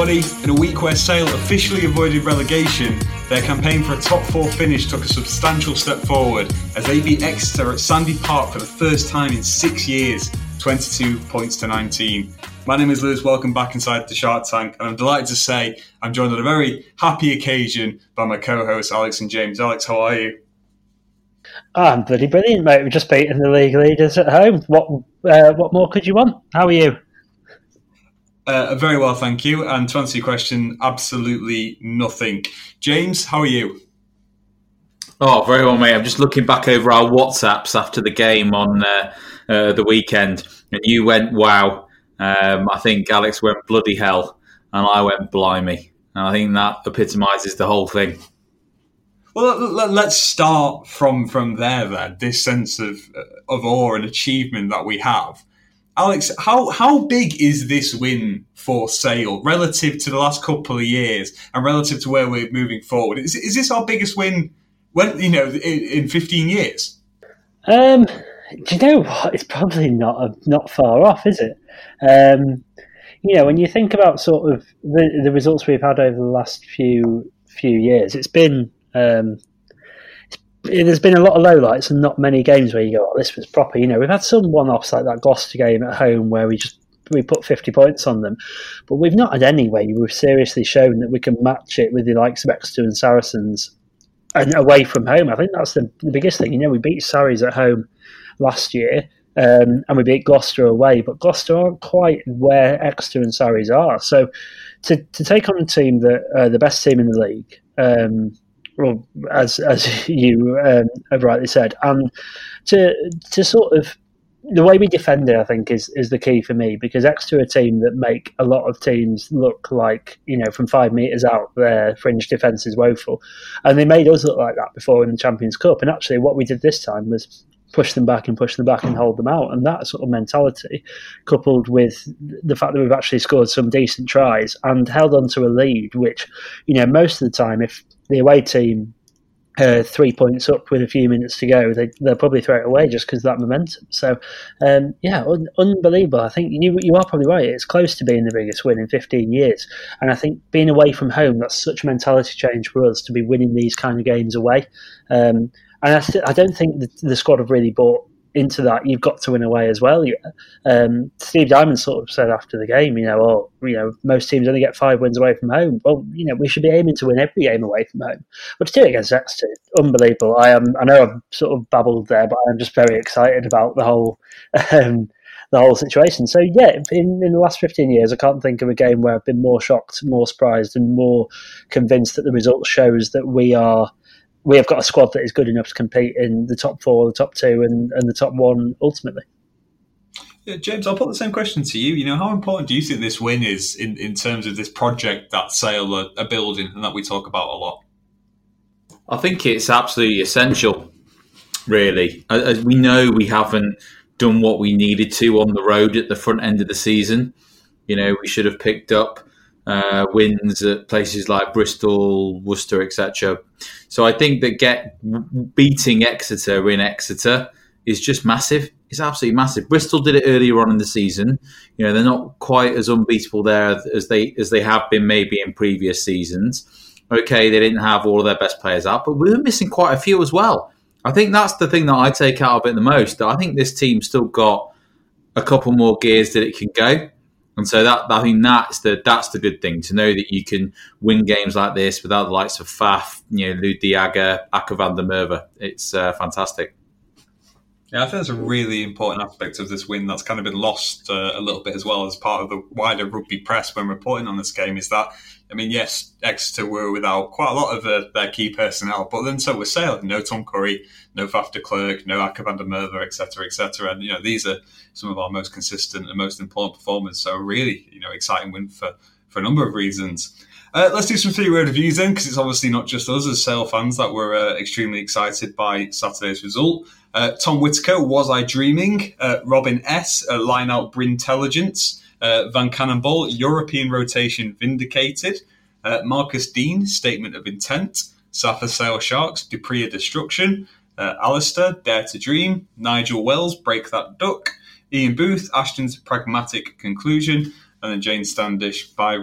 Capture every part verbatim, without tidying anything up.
everybody. In a week where Sale officially avoided relegation, their campaign for a top four finish took a substantial step forward as they beat Exeter at Sandy Park for the first time in six years, twenty-two points to nineteen. My name is Lewis, welcome back inside the Shark Tank, and I'm delighted to say I'm joined on a very happy occasion by my co-hosts Alex and James. Alex, how are you? Oh, I'm bloody brilliant, mate. We've just beaten the league leaders at home. What uh, what more could you want? How are you? Uh, very well, thank you. And to answer your question, absolutely nothing. James, how are you? Oh, very well, mate. I'm just looking back over our WhatsApps after the game on uh, uh, the weekend, and you went, wow. Um, I think Alex went bloody hell, and I went blimey. And I think that epitomises the whole thing. Well, let's start from, from there then, this sense of of awe and achievement that we have. Alex, how, how big is this win for Sale relative to the last couple of years and relative to where we're moving forward? Is, is this our biggest win when, you know, in, in fifteen years? Um, do you know what? It's probably not not far off, is it? Um, you know, when you think about sort of the, the results we've had over the last few few years, it's been... Um, there's been a lot of lowlights and not many games where you go, oh, this was proper. You know, we've had some one-offs like that Gloucester game at home where we just we put fifty points on them, but we've not had any where we've seriously shown that we can match it with the likes of Exeter and Saracens and away from home. I think that's the, the biggest thing. You know, we beat Sarries at home last year um, and we beat Gloucester away, but Gloucester aren't quite where Exeter and Sarries are. So to to take on a team that uh, the best team in the league. Um, Well, as as you um, have rightly said, and to to sort of the way we defend it, I think is is the key for me, because Exeter are a team that make a lot of teams look like, you know, from five metres out their fringe defence is woeful, and they made us look like that before in the Champions Cup. And actually, what we did this time was push them back and push them back and hold them out, and that sort of mentality, coupled with the fact that we've actually scored some decent tries and held on to a lead, which, you know, most of the time, if the away team uh, three points up with a few minutes to go, they, they'll probably throw it away just because of that momentum. So, um, yeah, un- unbelievable. I think you you are probably right. It's close to being the biggest win in fifteen years. And I think being away from home, that's such a mentality change for us to be winning these kind of games away. Um, and I, th- I don't think the, the squad have really bought into that. You've got to win away as well. You, um, Steve Diamond sort of said after the game, you know, oh, you know, most teams only get five wins away from home. Well, you know, we should be aiming to win every game away from home. But to do it against Exeter, unbelievable. I am. I know I've sort of babbled there, but I'm just very excited about the whole um, the whole situation. So yeah, in, in the last fifteen years, I can't think of a game where I've been more shocked, more surprised, and more convinced that the result shows that we are. We have got a squad that is good enough to compete in the top four, the top two, and, and the top one ultimately. Yeah, James, I'll put the same question to you. You know, how important do you think this win is in, in terms of this project that Sale are, are building and that we talk about a lot? I think it's absolutely essential, really. As we know, we haven't done what we needed to on the road at the front end of the season. You know, we should have picked up Uh, wins at places like Bristol, Worcester, et cetera. So I think that get beating Exeter in Exeter is just massive. It's absolutely massive. Bristol did it earlier on in the season. You know, they're not quite as unbeatable there as they as they have been maybe in previous seasons. Okay, they didn't have all of their best players out, but we were missing quite a few as well. I think that's the thing that I take out of it the most. I think this team's still got a couple more gears that it can go. And so that I think that's the that's the good thing, to know that you can win games like this without the likes of Faf, you know, Lou Diaga, Aka van der Merwe. It's uh, fantastic. Yeah, I think that's a really important aspect of this win that's kind of been lost uh, a little bit as well as part of the wider rugby press when reporting on this game, is that, I mean, yes, Exeter were without quite a lot of uh, their key personnel, but then so was Sale. No Tom Curry, no Faf de Klerk, no Aka van der Merwe, et cetera, et cetera. And, you know, these are some of our most consistent and most important performers. So really, you know, exciting win for, for a number of reasons. Uh, let's do some three-word reviews then, because it's obviously not just us as Sale fans that were uh, extremely excited by Saturday's result. Uh, Tom Whitaker, Was I Dreaming? Uh, Robin S, uh, Line Out Brintelligence. Uh, Van Cannonball, European Rotation Vindicated. Uh, Marcus Dean, Statement of Intent. Safa Sale Sharks, Dupree Destruction. Uh, Alistair, Dare to Dream. Nigel Wells, Break That Duck. Ian Booth, Ashton's Pragmatic Conclusion. And then Jane Standish, Byron,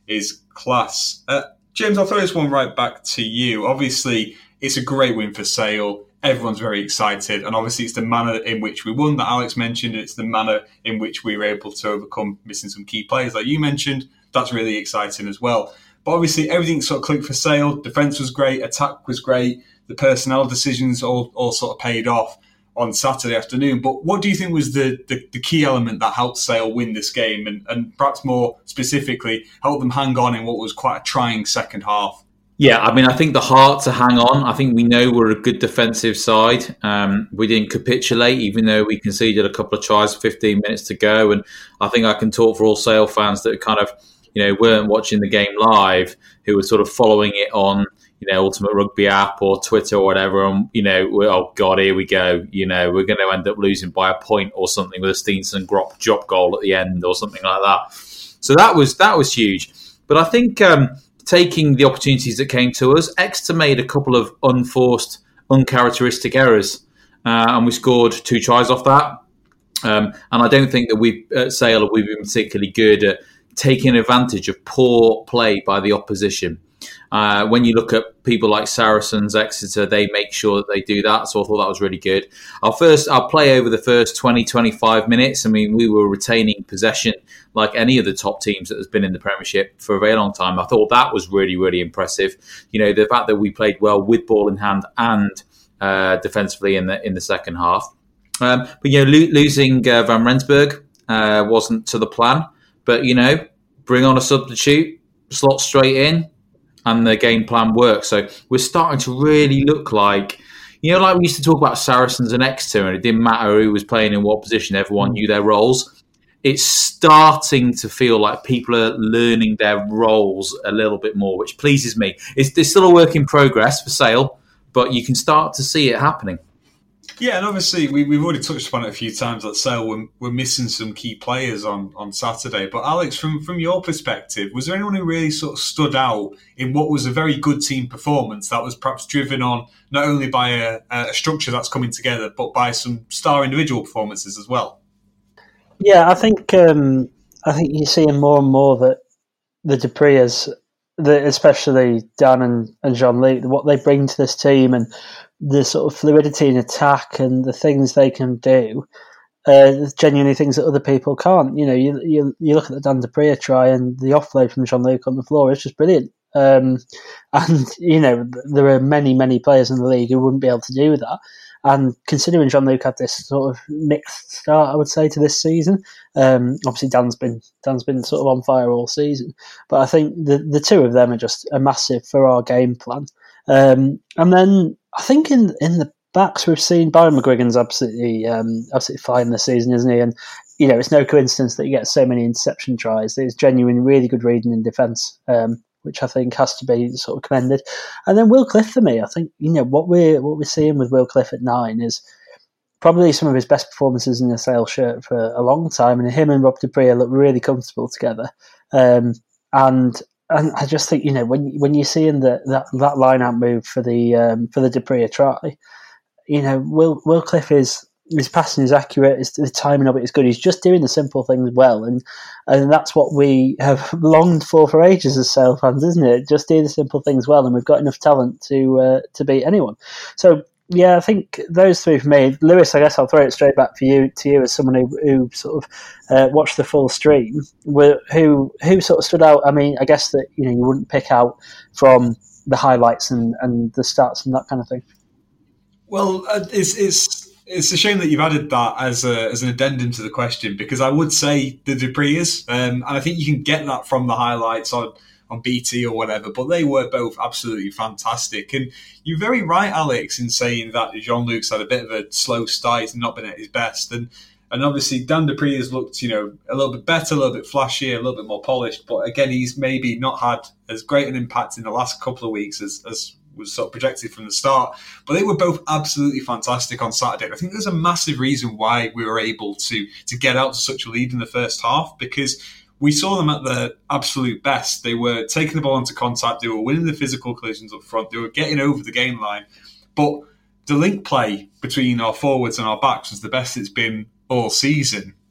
is class. Uh, James, I'll throw this one right back to you. Obviously, it's a great win for Sale. Everyone's very excited, and obviously it's the manner in which we won that Alex mentioned. It's the manner in which we were able to overcome missing some key players like you mentioned. That's really exciting as well. But obviously everything sort of clicked for Sale. Defence was great, attack was great, the personnel decisions all, all sort of paid off on Saturday afternoon. But what do you think was the, the, the key element that helped Sale win this game, and, and perhaps more specifically help them hang on in what was quite a trying second half? Yeah, I mean, I think the heart to hang on. I think we know we're a good defensive side. Um, we didn't capitulate, even though we conceded a couple of tries, fifteen minutes to go. And I think I can talk for all Sale fans that kind of, you know, weren't watching the game live, who were sort of following it on, you know, Ultimate Rugby app or Twitter or whatever. And, you know, oh God, here we go. You know, we're going to end up losing by a point or something with a Steenson drop drop goal at the end or something like that. So that was that was huge. But I think um, taking the opportunities that came to us, Exeter made a couple of unforced, uncharacteristic errors, uh, and we scored two tries off that. Um, and I don't think that we at Sale we've been particularly good at taking advantage of poor play by the opposition. Uh, when you look at people like Saracens, Exeter, they make sure that they do that. So I thought that was really good. Our first, our play over the first twenty, twenty-five minutes, I mean, we were retaining possession like any of the top teams that has been in the Premiership for a very long time. I thought that was really, really impressive. You know, the fact that we played well with ball in hand and uh, defensively in the in the second half. Um, but, you know, lo- losing uh, Van Rensburg uh, wasn't to the plan. But, you know, bring on a substitute, slot straight in, and the game plan works. So we're starting to really look like, you know, like we used to talk about Saracens and Exeter, and it didn't matter who was playing in what position, everyone knew their roles. It's starting to feel like people are learning their roles a little bit more, which pleases me. It's, it's still a work in progress for Sale, but you can start to see it happening. Yeah, and obviously we, we've already touched upon it a few times that Sale we're, we're missing some key players on, on Saturday. But Alex, from, from your perspective, was there anyone who really sort of stood out in what was a very good team performance that was perhaps driven on not only by a, a structure that's coming together, but by some star individual performances as well? Yeah, I think um, I think you're seeing more and more that the du Preez, the, especially Dan and, and Jean-Luc, what they bring to this team and the sort of fluidity in attack and the things they can do, uh, genuinely things that other people can't. You know, you you, you look at the Dan du Preez try and the offload from Jean-Luc on the floor is just brilliant. Um, and, you know, there are many, many players in the league who wouldn't be able to do that. And considering Jean-Luc had this sort of mixed start, I would say, to this season, um, obviously Dan's been Dan's been sort of on fire all season. But I think the, the two of them are just a massive for our game plan. Um, and then I think in in the backs we've seen Byron McGuigan's absolutely um, absolutely fine this season, isn't he? And you know, it's no coincidence that he gets so many interception tries. There's genuine, really good reading in defence, um, which I think has to be sort of commended. And then Will Cliff for me, I think you know what we're what we're seeing with Will Cliff at nine is probably some of his best performances in a Sale shirt for a long time. And him and Rob du Preez look really comfortable together. Um, and And I just think, you know, when when you're seeing the, that that line out move for the um, for the du Preez try, you know, Will Will Cliff is his passing is accurate, his, the timing of it is good. He's just doing the simple things well, and and that's what we have longed for for ages as Sale fans, isn't it? Just do the simple things well, and we've got enough talent to uh, to beat anyone. So. Yeah, I think those three for me. Lewis, I guess I'll throw it straight back for you to you as someone who, who sort of uh, watched the full stream. Who who sort of stood out? I mean, I guess that you know you wouldn't pick out from the highlights and, and the stats and that kind of thing. Well, uh, it's it's it's a shame that you've added that as a, as an addendum to the question, because I would say the du Preez, um, and I think you can get that from the highlights on. on B T or whatever, but they were both absolutely fantastic. And you're very right, Alex, in saying that Jean-Luc's had a bit of a slow start, he's not been at his best. And and obviously Dan du Preez has looked, you know, a little bit better, a little bit flashier, a little bit more polished, but again, he's maybe not had as great an impact in the last couple of weeks as, as was sort of projected from the start. But they were both absolutely fantastic on Saturday. I think there's a massive reason why we were able to to get out to such a lead in the first half, because we saw them at their absolute best. They were taking the ball into contact. They were winning the physical collisions up front. They were getting over the game line. But the link play between our forwards and our backs was the best it's been all season.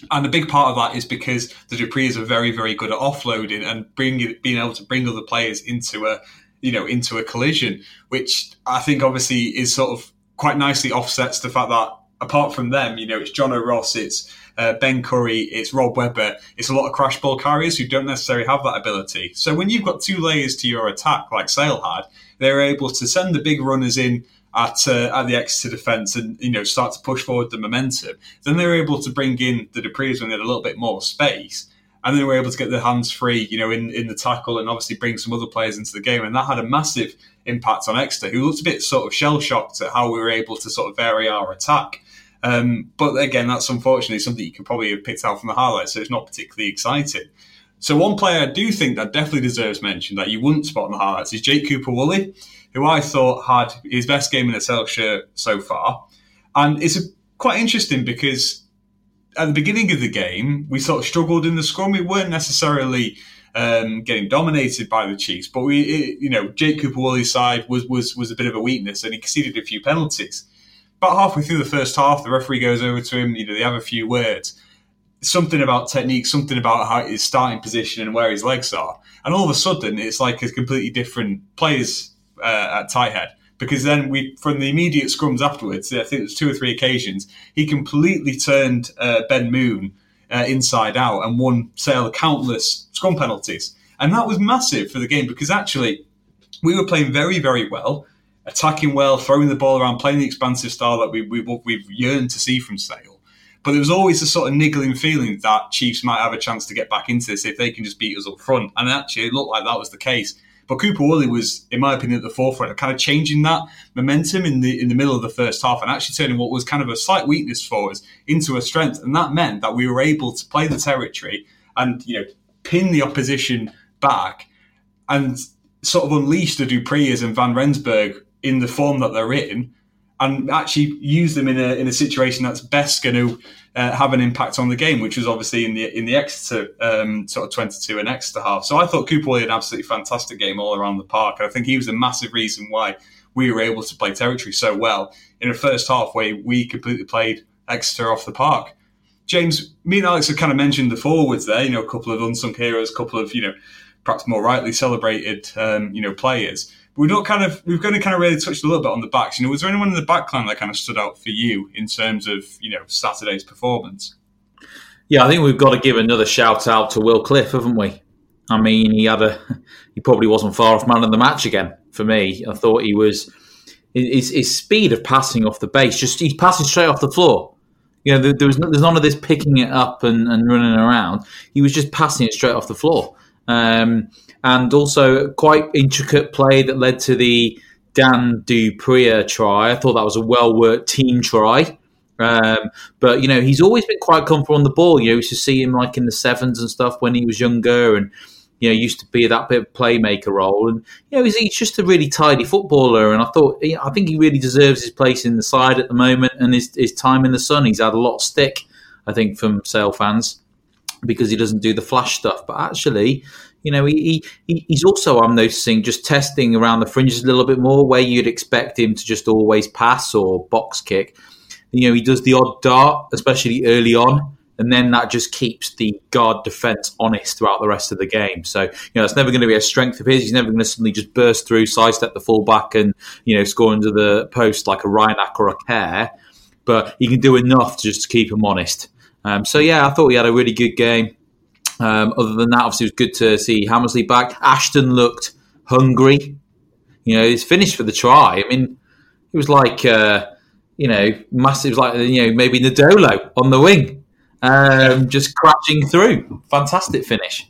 And a big part of that is because the Duprees are very, very good at offloading and bringing, being able to bring other players into a, you know, into a collision, which I think obviously is sort of quite nicely offsets the fact that apart from them, you know, it's John O'Ross, it's uh, Ben Curry, it's Rob Webber, it's a lot of crash ball carriers who don't necessarily have that ability. So when you've got two layers to your attack, like Sale had, they're able to send the big runners in at uh, at the Exeter defence and, you know, start to push forward the momentum. Then they were able to bring in the Duprees when they had a little bit more space, and they were able to get their hands free, you know, in, in the tackle and obviously bring some other players into the game. And that had a massive impact on Exeter, who looked a bit sort of shell-shocked at how we were able to sort of vary our attack. Um, but again, that's unfortunately something you can probably have picked out from the highlights, so it's not particularly exciting. So one player I do think that definitely deserves mention that you wouldn't spot in the highlights is Jake Cooper-Woolley, who I thought had his best game in a Sale shirt so far. And it's a, quite interesting because at the beginning of the game, we sort of struggled in the scrum. We weren't necessarily um, getting dominated by the Chiefs, but we, it, you know, Jake Cooper-Woolley's side was, was, was a bit of a weakness and he conceded a few penalties. About halfway through the first half, the referee goes over to him, you know, they have a few words. Something about technique, something about how his starting position and where his legs are. And all of a sudden, it's like a completely different players uh, at tight head. Because then we, from the immediate scrums afterwards, I think it was two or three occasions, he completely turned uh, Ben Moon uh, inside out and won Sale countless scrum penalties. And that was massive for the game because actually we were playing very, very well, attacking well, throwing the ball around, playing the expansive style that we, we, we've yearned to see from Sale. But there was always a sort of niggling feeling that Chiefs might have a chance to get back into this if they can just beat us up front. And actually, it looked like that was the case. But Cooper-Woolley was, in my opinion, at the forefront of kind of changing that momentum in the in the middle of the first half and actually turning what was kind of a slight weakness for us into a strength. And that meant that we were able to play the territory and, you know, pin the opposition back and sort of unleash the Duprees and Van Rensburg in the form that they're in and actually use them in a in a situation that's best going to uh, have an impact on the game, which was obviously in the in the Exeter um, sort of twenty-two and Exeter half. So I thought Cooper had an absolutely fantastic game all around the park. And I think he was a massive reason why we were able to play territory so well in a first half where we completely played Exeter off the park. James, me and Alex have kind of mentioned the forwards there, you know, a couple of unsung heroes, a couple of, you know, perhaps more rightly celebrated, um, you know, players. We've not kind of we've going to kind of really touched a little bit on the backs. You know, was there anyone in the back line that kind of stood out for you in terms of, you know, Saturday's performance? Yeah, I think we've got to give another shout out to Will Cliff, haven't we? I mean, he had a he probably wasn't far off man of the match again for me. I thought he was his, his speed of passing off the base, just he's passing straight off the floor. You know, there, there was no, there's none of this picking it up and, and running around. He was just passing it straight off the floor. Um, and also quite intricate play that led to the Dan du Preez try. I thought that was a well-worked team try. Um, but, you know, he's always been quite comfortable on the ball. You know, we used to see him like in the sevens and stuff when he was younger and, you know, used to be that bit of playmaker role. And, you know, he's, he's just a really tidy footballer. And I thought, I think he really deserves his place in the side at the moment and his, his time in the sun. He's had a lot of stick, I think, from Sale fans because he doesn't do the flash stuff. But actually, you know, he, he he's also, I'm noticing, just testing around the fringes a little bit more where you'd expect him to just always pass or box kick. You know, he does the odd dart, especially early on, and then that just keeps the guard defence honest throughout the rest of the game. So, you know, it's never going to be a strength of his. He's never going to suddenly just burst through, sidestep the fullback and, you know, score under the post like a Reinach or a Kerr. But he can do enough to just keep him honest. Um, so, yeah, I thought he had a really good game. Um, other than that, obviously, it was good to see Hammersley back. Ashton looked hungry. You know, he's finished for the try. I mean, it was like, uh, you know, massive, it was like, you know, maybe Nadolo on the wing, um, just crashing through. Fantastic finish.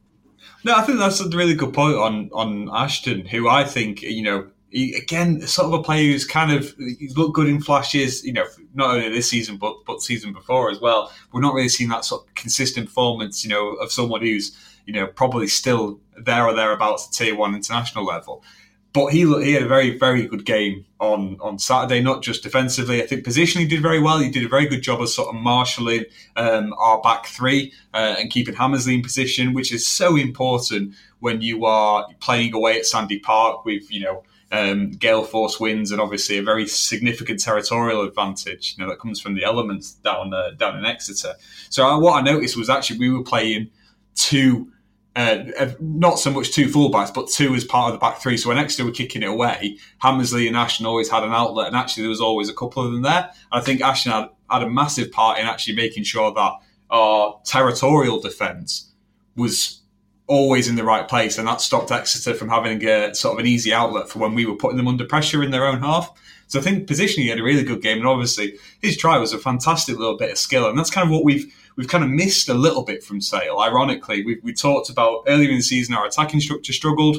No, I think that's a really good point on, on Ashton, who I think, you know, he, again, sort of a player who's kind of he's looked good in flashes, you know, not only this season but but season before as well. We're not really seeing that sort of consistent performance, you know, of someone who's, you know, probably still there or thereabouts at tier one international level. But he he had a very, very good game on, on Saturday, not just defensively. I think positionally he did very well. He did a very good job of sort of marshalling um, our back three uh, and keeping Hammersley in position, which is so important when you are playing away at Sandy Park with, you know, um, gale force winds, and obviously a very significant territorial advantage, you know, that comes from the elements down uh, down in Exeter. So uh, what I noticed was actually we were playing two, uh, not so much two fullbacks, but two as part of the back three. So when Exeter were kicking it away, Hammersley and Ashton always had an outlet, and actually there was always a couple of them there. And I think Ashton had, had a massive part in actually making sure that our territorial defence was always in the right place, and that stopped Exeter from having a sort of an easy outlet for when we were putting them under pressure in their own half. So I think positionally he had a really good game, and obviously his try was a fantastic little bit of skill, and that's kind of what we've we've kind of missed a little bit from Sale. Ironically, we we talked about earlier in the season our attacking structure struggled,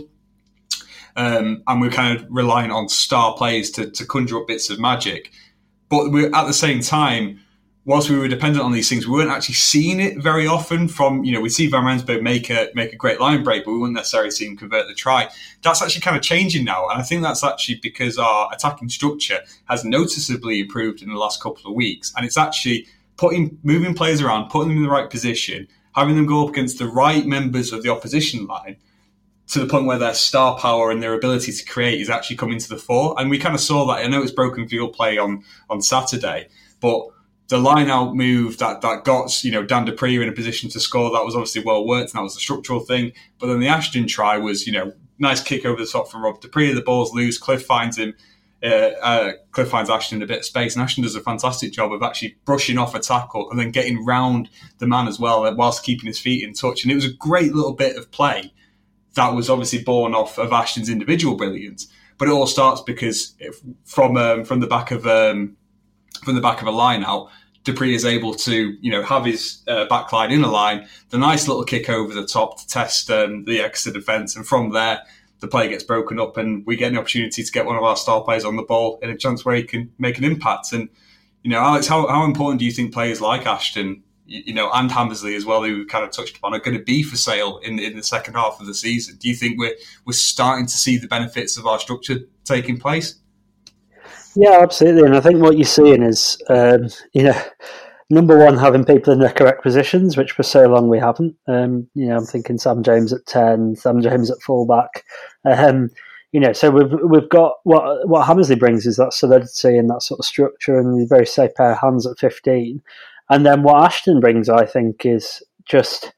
um, and we're kind of relying on star players to to conjure up bits of magic, but we're at the same time, whilst we were dependent on these things, we weren't actually seeing it very often from, you know, we'd see Van Rensburg make a make a great line break, but we wouldn't necessarily see him convert the try. That's actually kind of changing now, and I think that's actually because our attacking structure has noticeably improved in the last couple of weeks, and it's actually putting moving players around, putting them in the right position, having them go up against the right members of the opposition line, to the point where their star power and their ability to create is actually coming to the fore. And we kind of saw that. I know it's broken field play on, on Saturday, but the line-out move that, that got, you know, Dan Dupree in a position to score, that was obviously well worked, and that was a structural thing. But then the Ashton try was, you know, nice kick over the top from Rob Dupree. The ball's loose. Cliff finds him. Uh, uh, Cliff finds Ashton in a bit of space, and Ashton does a fantastic job of actually brushing off a tackle and then getting round the man as well, whilst keeping his feet in touch. And it was a great little bit of play that was obviously born off of Ashton's individual brilliance. But it all starts because if, from um, from the back of um, from the back of a line out, Dupree is able to, you know, have his uh, back line in a line, the nice little kick over the top to test um, the Exeter defence, and from there the play gets broken up and we get an opportunity to get one of our star players on the ball in a chance where he can make an impact. And, you know, Alex, how, how important do you think players like Ashton, you, you know, and Hammersley as well, who we kind of touched upon, are going to be for Sale in, in the second half of the season? Do you think we're we're starting to see the benefits of our structure taking place? Yeah, absolutely. And I think what you're seeing is, um, you know, number one, having people in their correct positions, which for so long we haven't. Um, you know, I'm thinking Sam James at ten, Sam James at fullback. Um, you know, so we've we've got what what Hammersley brings is that solidity and that sort of structure, and a very safe pair of hands at fifteen. And then what Ashton brings, I think, is just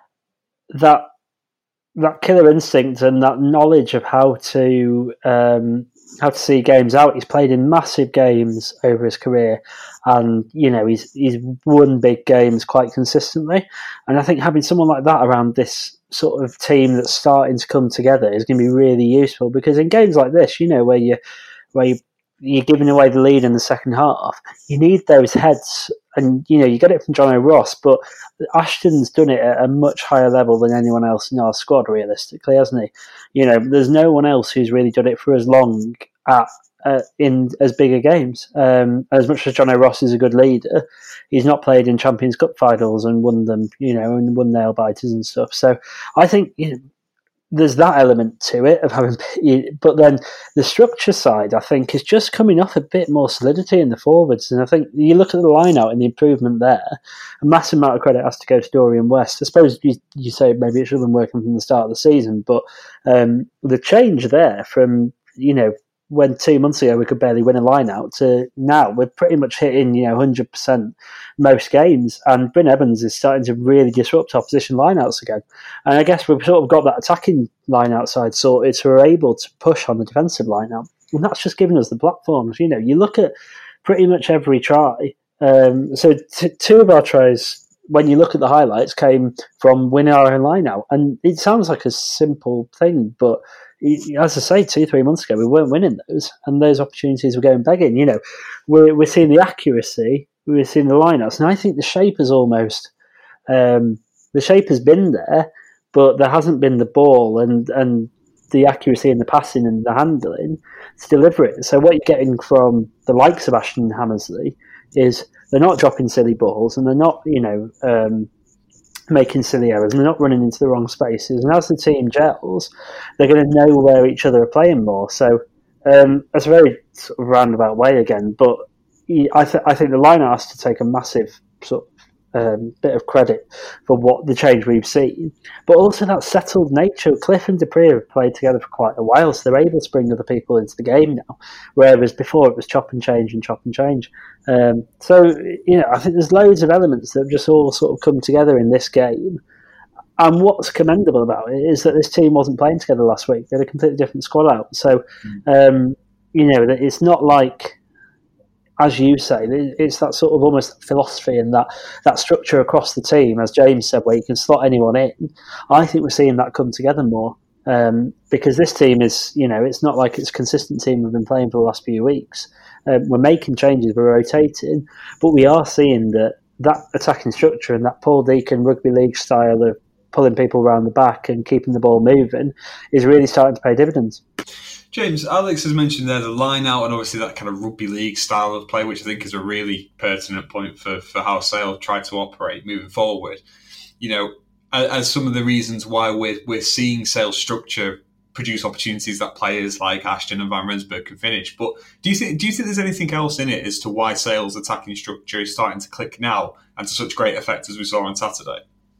that that killer instinct and that knowledge of how to um, how to see games out. He's played in massive games over his career, and you know he's he's won big games quite consistently. And I think having someone like that around this sort of team that's starting to come together is going to be really useful, because in games like this, you know, where you where you you're giving away the lead in the second half, you need those heads. And, you know, you get it from John O'Ross, but Ashton's done it at a much higher level than anyone else in our squad, realistically, hasn't he? You know, there's no one else who's really done it for as long at uh, in as bigger games. Um, as much as John O'Ross is a good leader, he's not played in Champions Cup finals and won them, you know, and won nail biters and stuff. So I think, you know, there's that element to it of having, but then the structure side, I think, is just coming off a bit more solidity in the forwards. And I think you look at the line out and the improvement there, a massive amount of credit has to go to Dorian West. I suppose you, you say maybe it should have been working from the start of the season, but um, the change there from, you know, when two months ago we could barely win a line out to now we're pretty much hitting, you know, one hundred percent most games, and Bryn Evans is starting to really disrupt opposition lineouts again. And I guess we've sort of got that attacking line outside sorted, so we're able to push on the defensive line out, and that's just giving us the platforms. You know, you look at pretty much every try. Um, so t- two of our tries, when you look at the highlights, came from winning our own line out, and it sounds like a simple thing, but as I say, two, three months ago, we weren't winning those, and those opportunities were going begging. You know, we're, we're seeing the accuracy, we're seeing the lineouts, and I think the shape is almost, um, the shape has been there, but there hasn't been the ball and, and the accuracy in the passing and the handling to deliver it. So what you're getting from the likes of Ashton and Hammersley is they're not dropping silly balls, and they're not, you know, um, making silly errors, and they're not running into the wrong spaces. And as the team gels, they're going to know where each other are playing more. So um, that's a very sort of roundabout way again, but I, th- I think the line has to take a massive sort of um, bit of credit for what the change we've seen, but also that settled nature. Cliff and Dupree have played together for quite a while, so they're able to bring other people into the game now, whereas before it was chop and change and chop and change. Um, so, you know, I think there's loads of elements that have just all sort of come together in this game. And what's commendable about it is that this team wasn't playing together last week. They had a completely different squad out. So, um, you know, it's not like, as you say, it's that sort of almost philosophy and that, that structure across the team, as James said, where you can slot anyone in. I think we're seeing that come together more um, because this team is, you know, it's not like it's a consistent team we've been playing for the last few weeks. Um, we're making changes, we're rotating, but we are seeing that that attacking structure and that Paul Deacon rugby league style of pulling people around the back and keeping the ball moving is really starting to pay dividends. James, Alex has mentioned there the line out and obviously that kind of rugby league style of play, which I think is a really pertinent point for, for how Sale try to operate moving forward. You know, as some of the reasons why we're, we're seeing Sale's structure produce opportunities that players like Ashton and Van Rensburg can finish. But do you think do you think there's anything else in it as to why Sale's attacking structure is starting to click now and to such great effect as we saw on Saturday?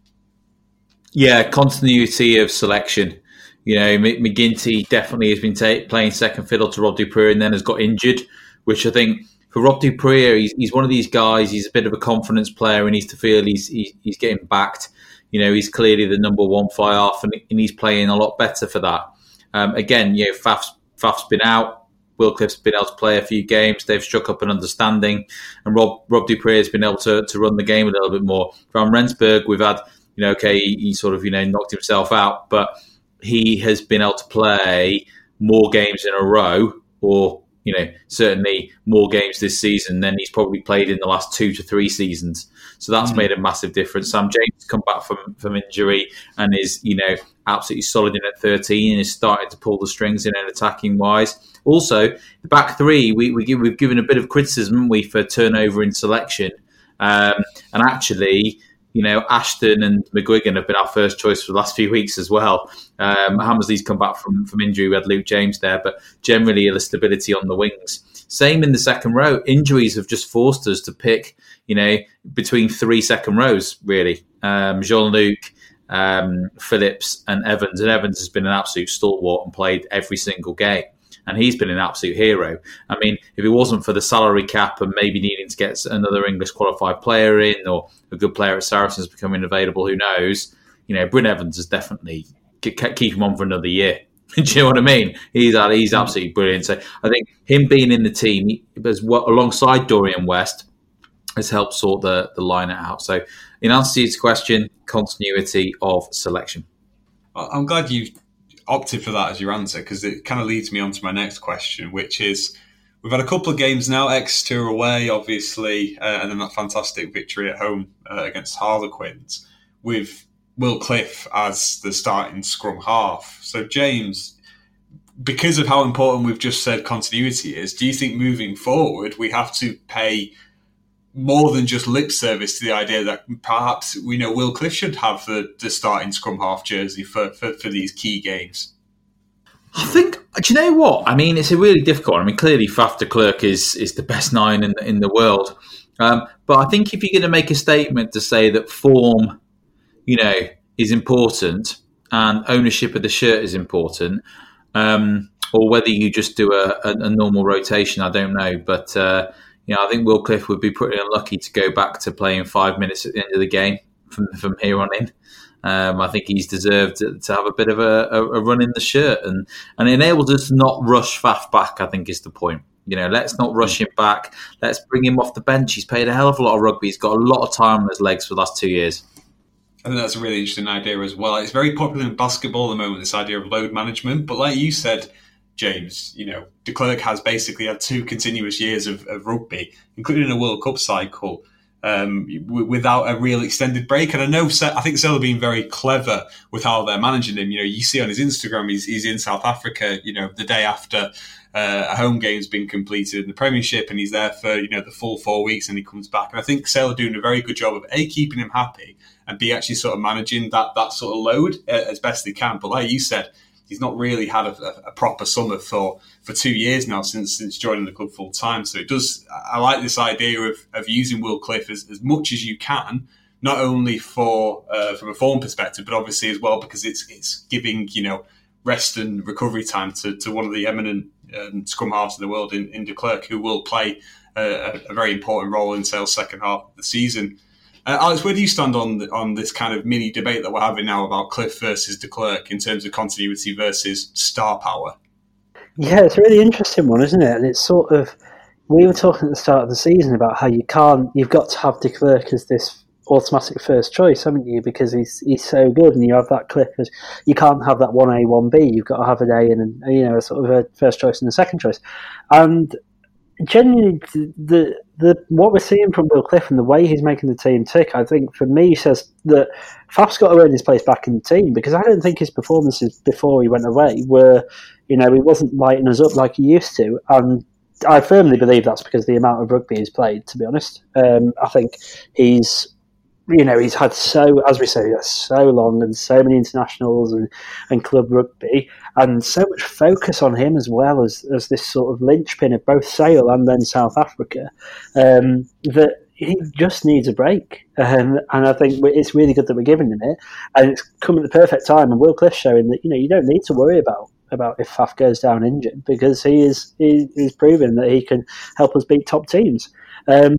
Yeah, continuity of selection. You know, McGinty definitely has been ta- playing second fiddle to Rob du Preez and then has got injured, which I think for Rob du Preez, he's, he's one of these guys, he's a bit of a confidence player and he needs to feel he's, he's, he's getting backed. You know, he's clearly the number one fly-off and, and he's playing a lot better for that. Um, again, you know, Faf's, Faf's been out, Will Cliff's been able to play a few games, they've struck up an understanding, and Rob, Rob du Preez has been able to, to run the game a little bit more. Van Rensburg, we've had... You know, okay, he, he sort of, you know, knocked himself out, but he has been able to play more games in a row, or, you know, certainly more games this season than he's probably played in the last two to three seasons. So that's mm-hmm. made a massive difference. Sam James has come back from, from injury and is, you know, absolutely solid in at thirteen and is starting to pull the strings in and attacking wise. Also, the back three, we, we give, we've given a bit of criticism, haven't we, for turnover in selection. Um, and actually... You know, Ashton and McGuigan have been our first choice for the last few weeks as well. Um, Hammersley's come back from, from injury. We had Luke James there, but generally a stability on the wings. Same in the second row. Injuries have just forced us to pick, you know, between three second rows, really. Um, Jean-Luc, um, Phillips and Evans. And Evans has been an absolute stalwart and played every single game. And he's been an absolute hero. I mean, if it wasn't for the salary cap and maybe needing to get another English qualified player in or a good player at Saracens becoming available, who knows? You know, Bryn Evans is definitely keep him on for another year. Do you know what I mean? He's he's absolutely brilliant. So I think him being in the team as well, alongside Dorian West has helped sort the, the line out. So in answer to your question, continuity of selection. I'm glad you opted for that as your answer because it kind of leads me on to my next question, which is we've had a couple of games now, Exeter away obviously, uh, and then that fantastic victory at home uh, against Harlequins with Will Cliff as the starting scrum half. So James, because of how important we've just said continuity is, do you think moving forward we have to pay more than just lip service to the idea that perhaps we know Will Cliff should have the, the starting scrum half jersey for, for, for these key games? I think, do you know what? I mean, it's a really difficult one. I mean, clearly Faf de Klerk is, is the best nine in the, in the world. Um, but I think if you're going to make a statement to say that form, you know, is important and ownership of the shirt is important, um, or whether you just do a, a, a normal rotation, I don't know. But, uh, you know, I think Will Cliff would be pretty unlucky to go back to playing five minutes at the end of the game from, from here on in. Um, I think he's deserved to, to have a bit of a, a, a run in the shirt, and, and it enables us to not rush Faf back, I think is the point. You know, let's not rush him back. Let's bring him off the bench. He's played a hell of a lot of rugby. He's got a lot of time on his legs for the last two years. I think that's a really interesting idea as well. It's very popular in basketball at the moment, this idea of load management. But like you said, James, you know, de Klerk has basically had two continuous years of, of rugby, including a World Cup cycle, um, w- without a real extended break. And I know, I think Sale have been very clever with how they're managing him. You know, you see on his Instagram, he's, he's in South Africa, you know, the day after uh, a home game's been completed in the Premiership, and he's there for, you know, the full four weeks and he comes back. And I think Sale are doing a very good job of A, keeping him happy, and B, actually sort of managing that that sort of load uh, as best they can. But like you said, he's not really had a, a, a proper summer for, for two years now since since joining the club full time. So it does. I like this idea of, of using Will Cliff as, as much as you can not only for uh, from a form perspective, but obviously as well because it's it's giving, you know, rest and recovery time to, to one of the eminent um, scrum halves in the world in, in De Klerk, who will play a, a very important role in Sale's second half of the season. Uh, Alex, where do you stand on on this kind of mini debate that we're having now about Cliff versus De Klerk in terms of continuity versus star power? Yeah, it's a really interesting one, isn't it? And it's sort of, we were talking at the start of the season about how you can't, you've got to have De Klerk as this automatic first choice, haven't you? Because he's he's so good, and you have that Cliff as, you can't have that one A, one B. You've got to have an A and a, you know, a sort of a first choice and a second choice. And genuinely, the the what we're seeing from Will Cliff and the way he's making the team tick, I think for me says that Faf's got to earn his place back in the team, because I don't think his performances before he went away were, you know, he wasn't lighting us up like he used to, and I firmly believe that's because of the amount of rugby he's played, to be honest. Um, I think he's, you know, he's had so, as we say, so long and so many internationals and, and club rugby, and so much focus on him as well as, as this sort of linchpin of both Sale and then South Africa, um, that he just needs a break. Um, and I think it's really good that we're giving him it, and it's come at the perfect time. And Will Cliff showing that, you know, you don't need to worry about about if Faf goes down injured, because he is he, he's proven that he can help us beat top teams. Um,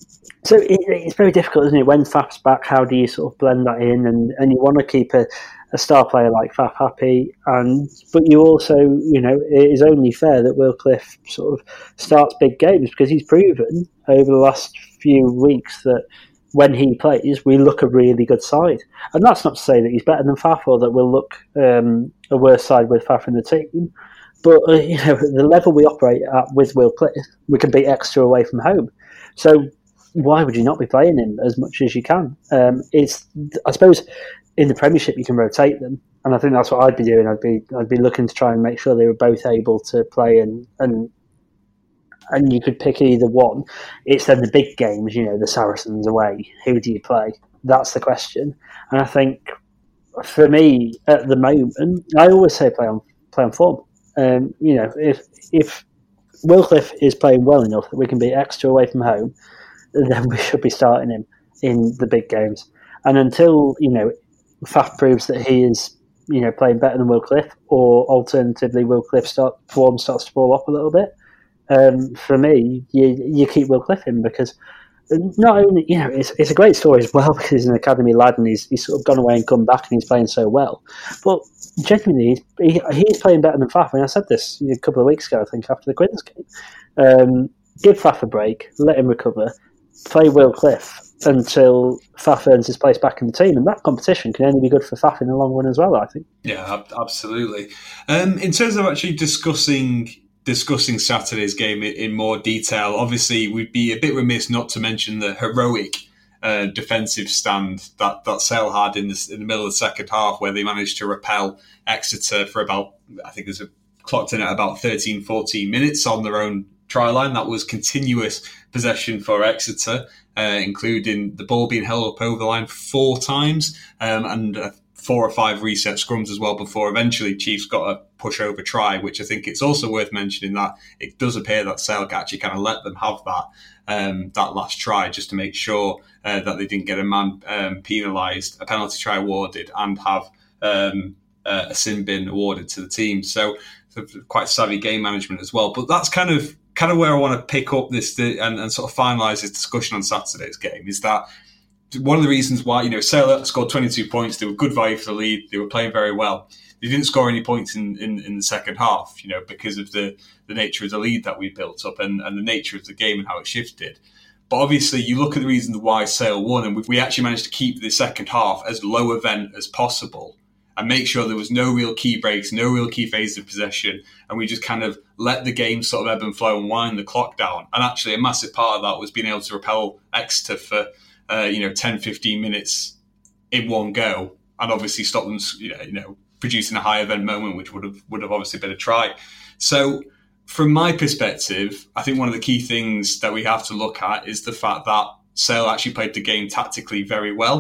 So it, it's very difficult, isn't it? When Faf's back, how do you sort of blend that in? And, and you want to keep a, a star player like Faf happy, and but you also, you know, it is only fair that Will Cliff sort of starts big games, because he's proven over the last few weeks that when he plays, we look a really good side. And that's not to say that he's better than Faf or that we'll look um, a worse side with Faf in the team. But uh, you know, the level we operate at with Will Cliff, we can beat Exeter away from home. So why would you not be playing him as much as you can? Um, it's, I suppose, in the Premiership you can rotate them, and I think that's what I'd be doing. I'd be, I'd be looking to try and make sure they were both able to play, and and and you could pick either one. It's then the big games, you know, the Saracens away. Who do you play? That's the question. And I think for me at the moment, I always say play on play on form. Um, you know, if if Will Cliff is playing well enough that we can beat Exeter away from home, then we should be starting him in the big games. And until, you know, Faf proves that he is, you know, playing better than Will Cliff, or alternatively Will Cliff start form starts to fall off a little bit, um, for me, you you keep Will Cliff in, because not only, you know, it's it's a great story as well, because he's an academy lad and he's he's sort of gone away and come back and he's playing so well. But genuinely, he's, he, he's playing better than Faf. I mean, I said this a couple of weeks ago, I think, after the Quins game. Um, give Faf a break, let him recover, play Will Cliff until Faf earns his place back in the team, and that competition can only be good for Faf in the long run as well, I think. Yeah, absolutely. Um, in terms of actually discussing discussing Saturday's game in more detail, obviously we'd be a bit remiss not to mention the heroic uh, defensive stand that, that Sale had in the, in the middle of the second half, where they managed to repel Exeter for about, I think it was a, clocked in at about thirteen, fourteen minutes on their own try line. That was continuous possession for Exeter, uh, including the ball being held up over the line four times, um, and uh, four or five reset scrums as well, before eventually Chiefs got a push-over try, which I think it's also worth mentioning that it does appear that Sale actually kind of let them have that um, that last try, just to make sure uh, that they didn't get a man um, penalised, a penalty try awarded, and have um, uh, a sin bin awarded to the team. So, so quite savvy game management as well. But that's kind of kind of where I want to pick up this and, and sort of finalise this discussion on Saturday's game, is that one of the reasons why, you know, Sale scored twenty-two points, they were good value for the lead, they were playing very well. They didn't score any points in, in, in the second half, you know, because of the, the nature of the lead that we built up and, and the nature of the game and how it shifted. But obviously, you look at the reasons why Sale won, and we actually managed to keep the second half as low event as possible and make sure there was no real key breaks, no real key phases of possession, and we just kind of let the game sort of ebb and flow and wind the clock down. And actually, a massive part of that was being able to repel Exeter for uh, you know ten, fifteen minutes in one go, and obviously stop them, you know, you know producing a high event moment, which would have would have obviously been a try. So, from my perspective, I think one of the key things that we have to look at is the fact that Sale actually played the game tactically very well.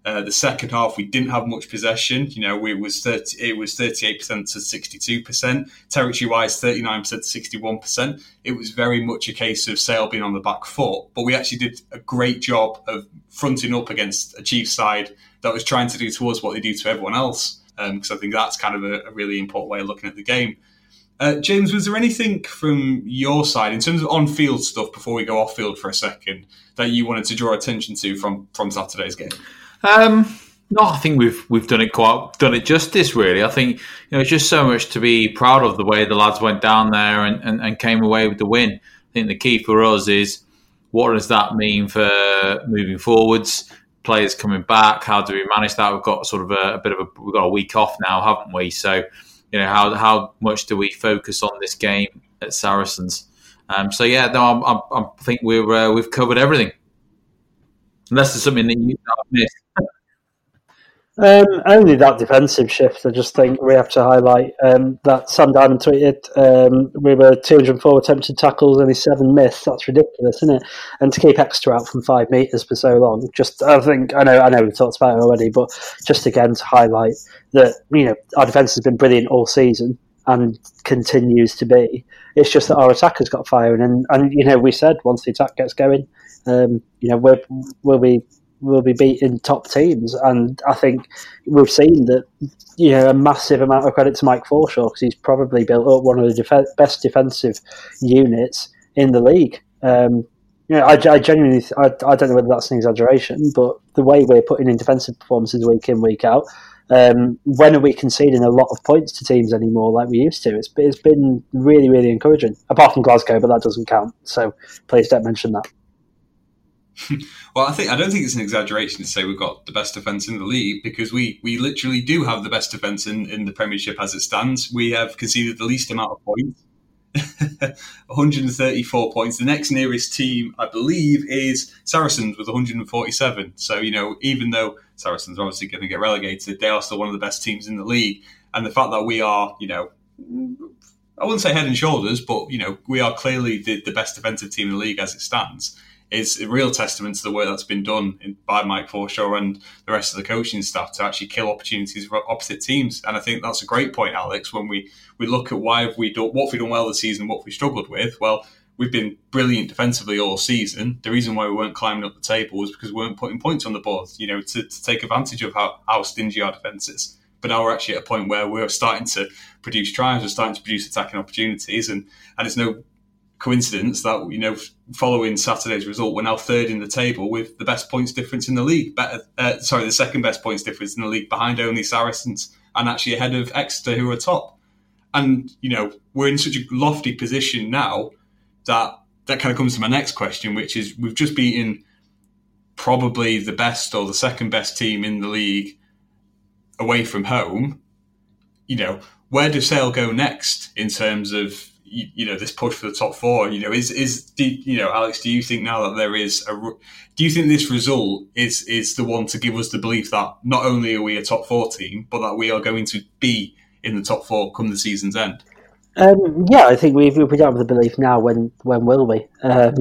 Uh, the second half, we didn't have much possession. You know, we was thirty, it was thirty-eight percent to sixty-two percent. Territory-wise, thirty-nine percent to sixty-one percent. It was very much a case of Sale being on the back foot. But we actually did a great job of fronting up against a Chiefs side that was trying to do to us what they do to everyone else. Because um, I think that's kind of a, a really important way of looking at the game. Uh, James, was there anything from your side in terms of on-field stuff before we go off-field for a second that you wanted to draw attention to from, from Saturday's game? Um, no, I think we've we've done it quite done it justice. Really, I think you know it's just so much to be proud of the way the lads went down there and, and, and came away with the win. I think the key for us is what does that mean for moving forwards? Players coming back, how do we manage that? We've got sort of a, a bit of a we've got a week off now, haven't we? So you know how how much do we focus on this game at Saracens? Um, so yeah, no, I'm, I'm, I think we're uh, we've covered everything. Unless there's something that you have missed. Um, only that defensive shift. I just think we have to highlight um, that Sam Diamond tweeted um, we were two hundred four attempted tackles, only seven missed. That's ridiculous, isn't it? And to keep Exeter out from five metres for so long, just I think I know I know we've talked about it already, but just again to highlight that you know our defence has been brilliant all season and continues to be. It's just that our attack has got firing, and, and you know we said once the attack gets going, um, you know we're, we'll be. will be beating top teams, and I think we've seen that. You know, a massive amount of credit to Mike Forshaw because he's probably built up one of the def- best defensive units in the league. Um, you know, I, I genuinely, I, I don't know whether that's an exaggeration, but the way we're putting in defensive performances week in, week out, um, when are we conceding a lot of points to teams anymore like we used to? It's, it's been really, really encouraging. Apart from Glasgow, but that doesn't count. So please don't mention that. Well, I think I don't think it's an exaggeration to say we've got the best defence in the league because we, we literally do have the best defence in, in the Premiership as it stands. We have conceded the least amount of points, one hundred thirty-four points. The next nearest team, I believe, is Saracens with one hundred forty-seven. So, you know, even though Saracens are obviously going to get relegated, they are still one of the best teams in the league. And the fact that we are, you know, I wouldn't say head and shoulders, but, you know, we are clearly the, the best defensive team in the league as it stands. Is a real testament to the work that's been done in, by Mike Forshaw and the rest of the coaching staff to actually kill opportunities for opposite teams. And I think that's a great point, Alex, when we, we look at why have we done, what have we done well this season, what have we struggled with. Well, we've been brilliant defensively all season. The reason why we weren't climbing up the table was because we weren't putting points on the board, you know, to, to take advantage of how, how stingy our defence is. But now we're actually at a point where we're starting to produce tries, we're starting to produce attacking opportunities, and, and it's no coincidence that, you know, following Saturday's result, we're now third in the table with the best points difference in the league. Better, uh, sorry, the second best points difference in the league, behind only Saracens, and actually ahead of Exeter, who are top. And you know, we're in such a lofty position now that that kind of comes to my next question, which is we've just beaten probably the best or the second best team in the league away from home. You know, where does Sale go next in terms of You, you know, this push for the top four? You know, is is do, you know, Alex, do you think now that there is a, do you think this result is is the one to give us the belief that not only are we a top four team, but that we are going to be in the top four come the season's end? Um, yeah, I think we if we don't have the belief now, when when will we? Um,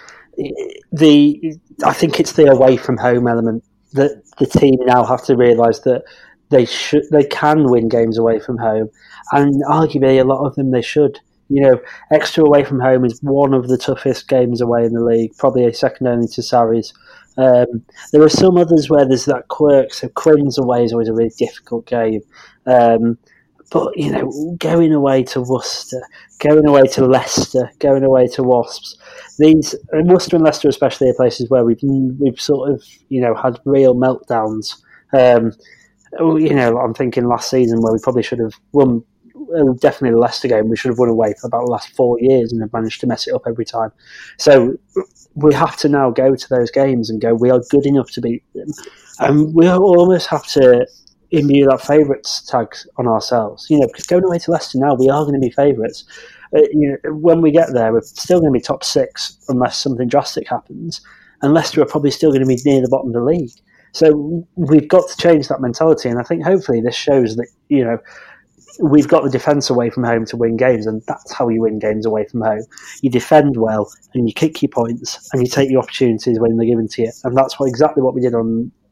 the I think it's the away from home element that the team now have to realise that they should they can win games away from home, and arguably a lot of them they should. You know, Exeter away from home is one of the toughest games away in the league, probably second only to Sarries. Um, there are some others where there's that quirk, so Quins away is always a really difficult game. Um, but, you know, going away to Worcester, going away to Leicester, going away to Wasps, these, and Worcester and Leicester especially, are places where we've, we've sort of, you know, had real meltdowns. Um, you know, I'm thinking last season where we probably should have won. Definitely the Leicester game, we should have won away for about the last four years and have managed to mess it up every time. So we have to now go to those games and go, we are good enough to beat them. And we almost have to imbue that favourites tag on ourselves. You know, because going away to Leicester now, we are going to be favourites. Uh, you know, when we get there, we're still going to be top six unless something drastic happens. And Leicester are probably still going to be near the bottom of the league. So we've got to change that mentality. And I think hopefully this shows that, you know, we've got the defence away from home to win games, and that's how you win games away from home. You defend well, and you kick your points, and you take your opportunities when they're given to you. And that's what exactly what we did on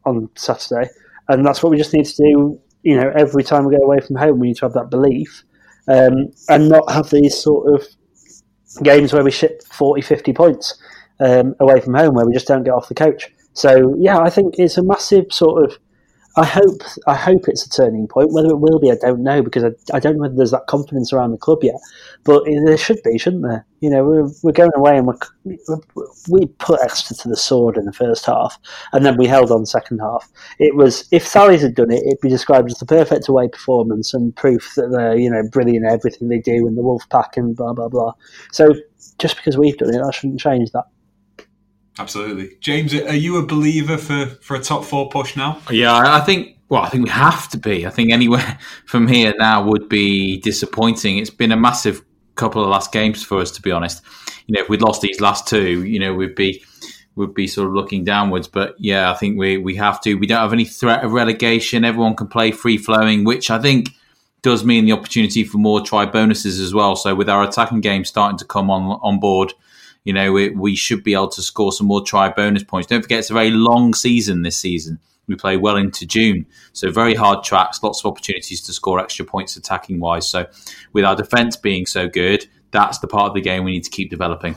on Saturday, and that's what we just need to do. You know, every time we go away from home, we need to have that belief, um, and not have these sort of games where we ship forty, fifty points um, away from home, where we just don't get off the coach. So yeah, I think it's a massive sort of. I hope I hope it's a turning point. Whether it will be, I don't know, because I, I don't know whether there's that confidence around the club yet. But there should be, shouldn't there? You know, we're we're going away and we're, we put Exeter to the sword in the first half, and then we held on second half. It was, if Sally's had done it, it'd be described as the perfect away performance and proof that they're, you know, brilliant at everything they do in the Wolf Pack and blah blah blah. So just because we've done it, that shouldn't change that. Absolutely. James, are you a believer for, for a top four push now? Yeah, I think, well, I think we have to be. I think anywhere from here now would be disappointing. It's been a massive couple of last games for us, to be honest. You know, if we'd lost these last two, you know, we'd be would be sort of looking downwards. But yeah, I think we, we have to. We don't have any threat of relegation. Everyone can play free-flowing, which I think does mean the opportunity for more try bonuses as well. So with our attacking game starting to come on, on board, you know, we, we should be able to score some more try bonus points. Don't forget, it's a very long season this season. We play well into June. So very hard tracks, lots of opportunities to score extra points attacking-wise. So with our defence being so good, that's the part of the game we need to keep developing.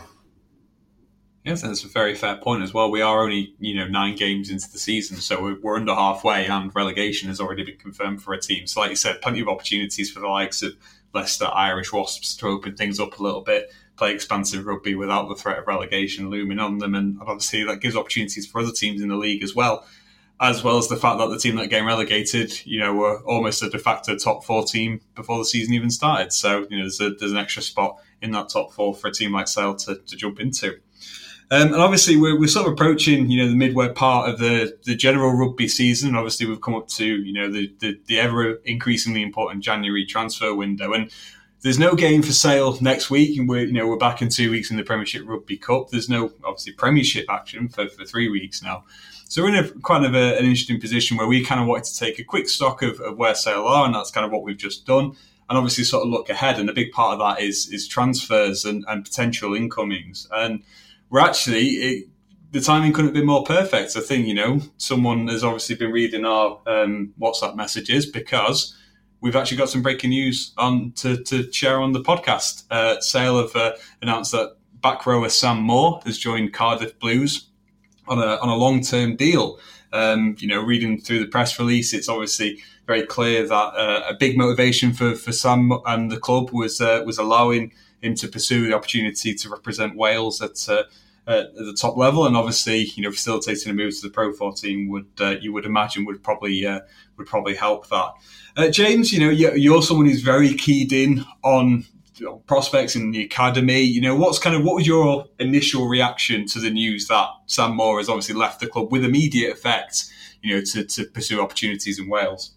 Yes, that's a very fair point as well. We are only, you know, nine games into the season, so we're, we're under halfway, and relegation has already been confirmed for a team. So like you said, plenty of opportunities for the likes of Leicester, Irish Wasps to open things up a little bit, play expansive rugby without the threat of relegation looming on them, and obviously that gives opportunities for other teams in the league as well, as well as the fact that the team that getting relegated, you know, were almost a de facto top four team before the season even started. So, you know, there's, a, there's an extra spot in that top four for a team like Sale to, to jump into. Um, and obviously we're, we're sort of approaching, you know, the midway part of the, the general rugby season. Obviously we've come up to, you know, the, the, the ever increasingly important January transfer window, and there's no game for Sale next week, and we're, you know, we're back in two weeks in the Premiership Rugby Cup. There's no, obviously, Premiership action for, for three weeks now. So we're in a kind of a, an interesting position where we kind of wanted to take a quick stock of, of where Sale are, and that's kind of what we've just done. And obviously sort of look ahead, and a big part of that is is transfers and, and potential incomings. And we're actually, it, the timing couldn't have been more perfect. I think, you know, someone has obviously been reading our um, WhatsApp messages, because we've actually got some breaking news on to, to share on the podcast. Uh, Sale have uh, announced that back rower Sam Moore has joined Cardiff Blues on a on a long term deal. Um, you know, reading through the press release, it's obviously very clear that uh, a big motivation for, for Sam and the club was uh, was allowing him to pursue the opportunity to represent Wales at, uh, at the top level, and obviously, you know, facilitating a move to the Pro four team would uh, you would imagine would probably uh, would probably help that. Uh, James, you know, you're someone who's very keyed in on prospects in the academy. You know, what's kind of what was your initial reaction to the news that Sam Moore has obviously left the club with immediate effect, you know, to, to pursue opportunities in Wales?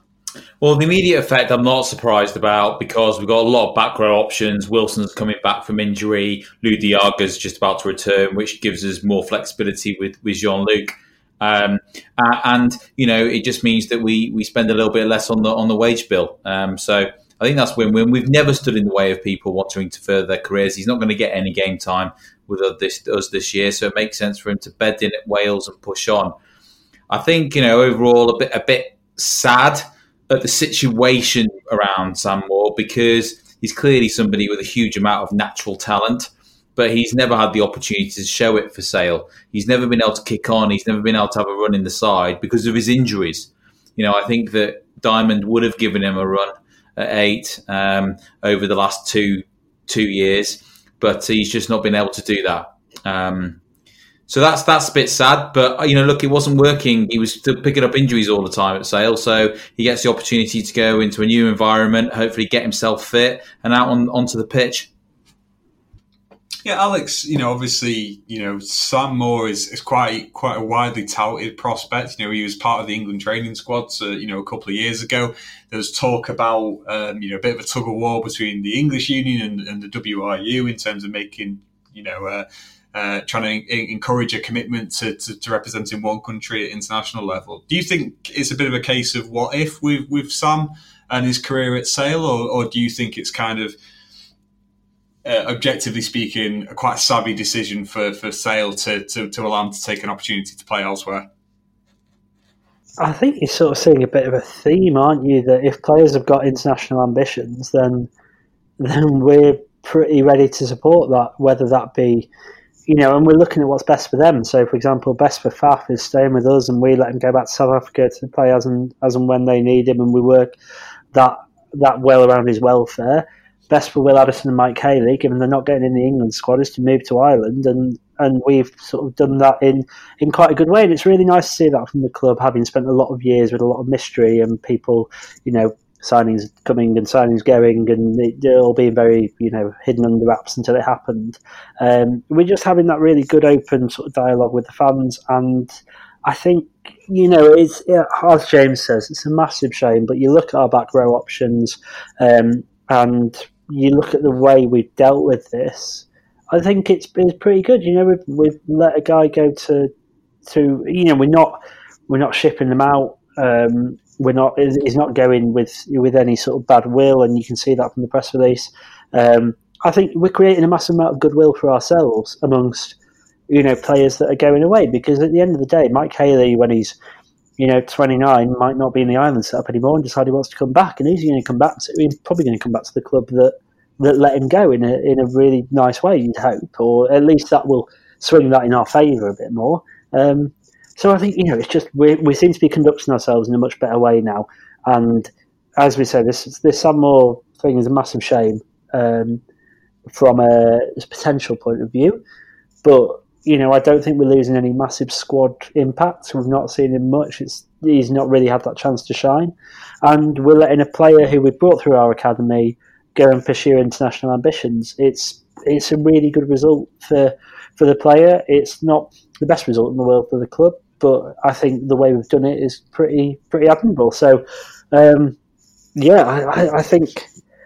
Well, the immediate effect I'm not surprised about, because we've got a lot of back row options. Wilson's coming back from injury. Lou Diaga's just about to return, which gives us more flexibility with, with Jean-Luc. Um, and, you know, it just means that we, we spend a little bit less on the on the wage bill. Um, so I think that's win-win. We've never stood in the way of people wanting to further their careers. He's not going to get any game time with us this, us this year, so it makes sense for him to bed in at Wales and push on. I think, you know, overall a bit a bit sad at the situation around Sam Moore, because he's clearly somebody with a huge amount of natural talent, but he's never had the opportunity to show it for Sale. He's never been able to kick on. He's never been able to have a run in the side because of his injuries. You know, I think that Diamond would have given him a run at eight um, over the last two two years, but he's just not been able to do that. Um, so that's that's a bit sad. But, you know, look, it wasn't working. He was still picking up injuries all the time at Sale, so he gets the opportunity to go into a new environment, hopefully get himself fit and out on onto the pitch. Yeah, Alex, you know, obviously, you know, Sam Moore is, is quite quite a widely touted prospect. You know, he was part of the England training squad, so, you know, a couple of years ago. There was talk about, um, you know, a bit of a tug of war between the English Union and, and the W R U in terms of making, you know, uh, uh, trying to encourage a commitment to, to, to representing one country at international level. Do you think it's a bit of a case of what if with, with Sam and his career at Sale, or, or do you think it's kind of, Uh, objectively speaking, a quite savvy decision for, for Sale to, to, to allow him to take an opportunity to play elsewhere? I think you're sort of seeing a bit of a theme, aren't you? That if players have got international ambitions, then then we're pretty ready to support that, whether that be, you know, and we're looking at what's best for them. So, for example, best for Faf is staying with us, and we let him go back to South Africa to play as and as and when they need him, and we work that that well around his welfare. Best for Will Addison and Mike Haley, given they're not getting in the England squad, is to move to Ireland, and, and we've sort of done that in, in quite a good way. And it's really nice to see that from the club, having spent a lot of years with a lot of mystery and people, you know, signings coming and signings going, and it all being very, you know, hidden under wraps until it happened. Um, we're just having that really good open sort of dialogue with the fans, and I think, you know, it's, as James says, it's a massive shame, but you look at our back row options, um, and you look at the way we've dealt with this, I think it's been pretty good. You know, we've, we've let a guy go to, to you know, we're not we're not shipping them out. Um, we're not. He's not going with with any sort of bad will, and you can see that from the press release. Um, I think we're creating a massive amount of goodwill for ourselves amongst, you know, players that are going away, because at the end of the day, Mike Haley, when he's, you know, twenty-nine, might not be in the Island setup anymore and decide he wants to come back. And who's he going to come back to? He's probably going to come back to the club that, that let him go in a in a really nice way, you'd hope, or at least that will swing that in our favour a bit more. Um, so I think, you know, it's just we we seem to be conducting ourselves in a much better way now. And as we say, this this Sam Moore thing is a massive shame um, from a potential point of view, but, you know, I don't think we're losing any massive squad impact. We've not seen him much. It's, he's not really had that chance to shine. And we're letting a player who we brought through our academy go and pursue international ambitions. It's it's a really good result for for the player. It's not the best result in the world for the club, but I think the way we've done it is pretty pretty admirable. So, um, yeah, I, I think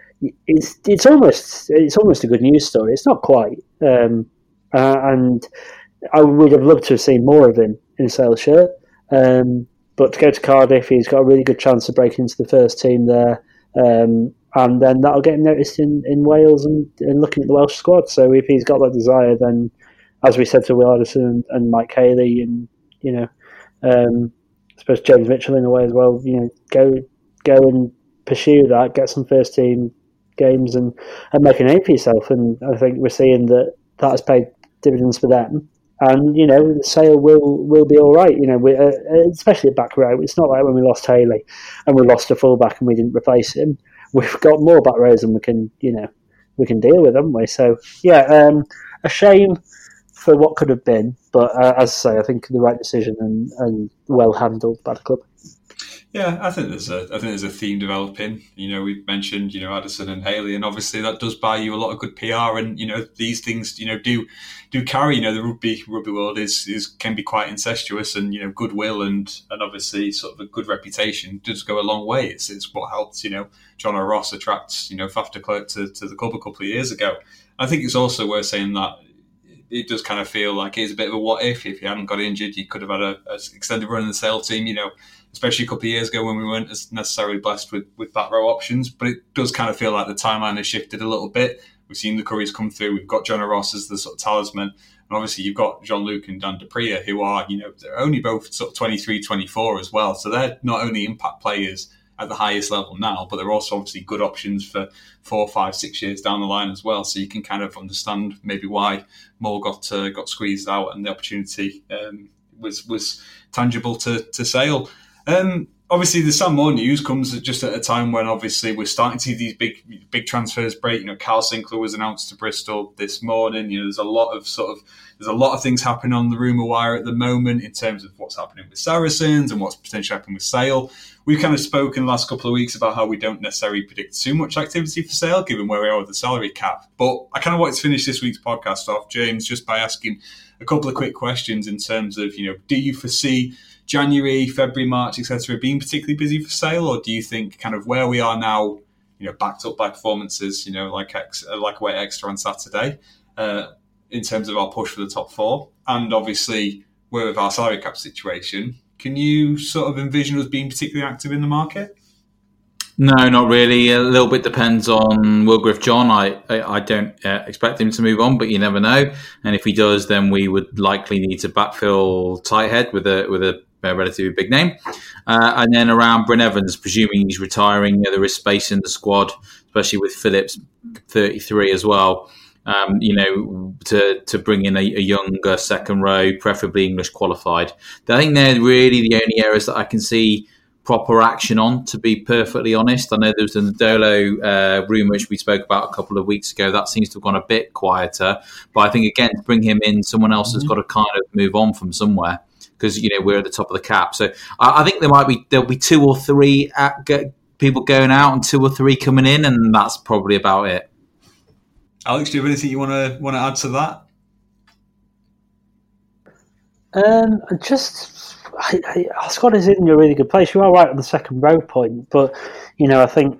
it's it's almost it's almost a good news story. It's not quite. Um, Uh, and I would have loved to have seen more of him in a Sale shirt. Um, but to go to Cardiff, he's got a really good chance of breaking into the first team there. Um, and then that'll get him noticed in, in Wales and, and looking at the Welsh squad. So if he's got that desire, then, as we said to Will Addison and, and Mike Haley, and, you know, um, I suppose James Mitchell in a way as well, you know, go go and pursue that, get some first team games and, and make a name for yourself. And I think we're seeing that that has paid dividends for them, and, you know, the Sale will will be all right. You know, we, uh, especially at back row. It's not like when we lost Haley and we lost a fullback and we didn't replace him. We've got more back rows than we can, you know, we can deal with, haven't we? So yeah, um, a shame for what could have been, but uh, as I say, I think the right decision and, and well handled by the club. Yeah, I think there's a I think there's a theme developing. You know, we've mentioned, you know, Addison and Haley, and obviously that does buy you a lot of good P R. And, you know, these things, you know, do do carry. You know, the rugby rugby world is is can be quite incestuous, and, you know, goodwill and and obviously sort of a good reputation does go a long way. It's it's what helped, you know, John O'Ross attract, you know, Faf de Klerk to, to the club a couple of years ago. I think it's also worth saying that it does kind of feel like it's a bit of a what if. If you hadn't got injured, you could have had a, a extended run in the Sale team, you know, especially a couple of years ago when we weren't as necessarily blessed with, with back row options. But it does kind of feel like the timeline has shifted a little bit. We've seen the Currys come through. We've got John O'Ross as the sort of talisman. And obviously you've got Jean-Luc and Dan du Preez, who are, you know, they're only both sort of twenty-three, twenty-four as well. So they're not only impact players at the highest level now, but they're also obviously good options for four, five, six years down the line as well. So you can kind of understand maybe why Moore got uh, got squeezed out and the opportunity um, was was tangible to, to Sale. Um, obviously, the Sam Moore news comes just at a time when obviously we're starting to see these big big transfers break. You know, Carl Sinclair was announced to Bristol this morning. You know, there's a lot of sort of there's a lot of things happening on the rumour wire at the moment in terms of what's happening with Saracens and what's potentially happening with Sale. We've kind of spoken the last couple of weeks about how we don't necessarily predict too much activity for Sale, given where we are with the salary cap. But I kind of wanted to finish this week's podcast off, James, just by asking a couple of quick questions in terms of, you know, do you foresee January, February, March, et cetera being particularly busy for Sale, or do you think kind of where we are now, you know, backed up by performances, you know, like Ex, like away at Exeter on Saturday, uh, in terms of our push for the top four, and obviously with our salary cap situation, can you sort of envision us being particularly active in the market? No, not really. A little bit depends on Will Griff-John. I, I, I don't uh, expect him to move on, but you never know. And if he does, then we would likely need to backfill tight with a with a, a relatively big name. Uh, and then around Bryn Evans, presuming he's retiring, you know, there is space in the squad, especially with Phillips thirty-three as well. Um, you know, to to bring in a, a younger second row, preferably English qualified. I think they're really the only areas that I can see proper action on, to be perfectly honest. I know there was the Ndolo uh, rumour which we spoke about a couple of weeks ago. That seems to have gone a bit quieter. But I think, again, to bring him in, someone else mm-hmm. has got to kind of move on from somewhere, because, you know, we're at the top of the cap. So I, I think there might be, there'll be two or three at, get, people going out and two or three coming in, and that's probably about it. Alex, do you have anything you want to want to add to that? Um, just... I, I, our squad is in a really good place. You are right on the second row point, but you know, I think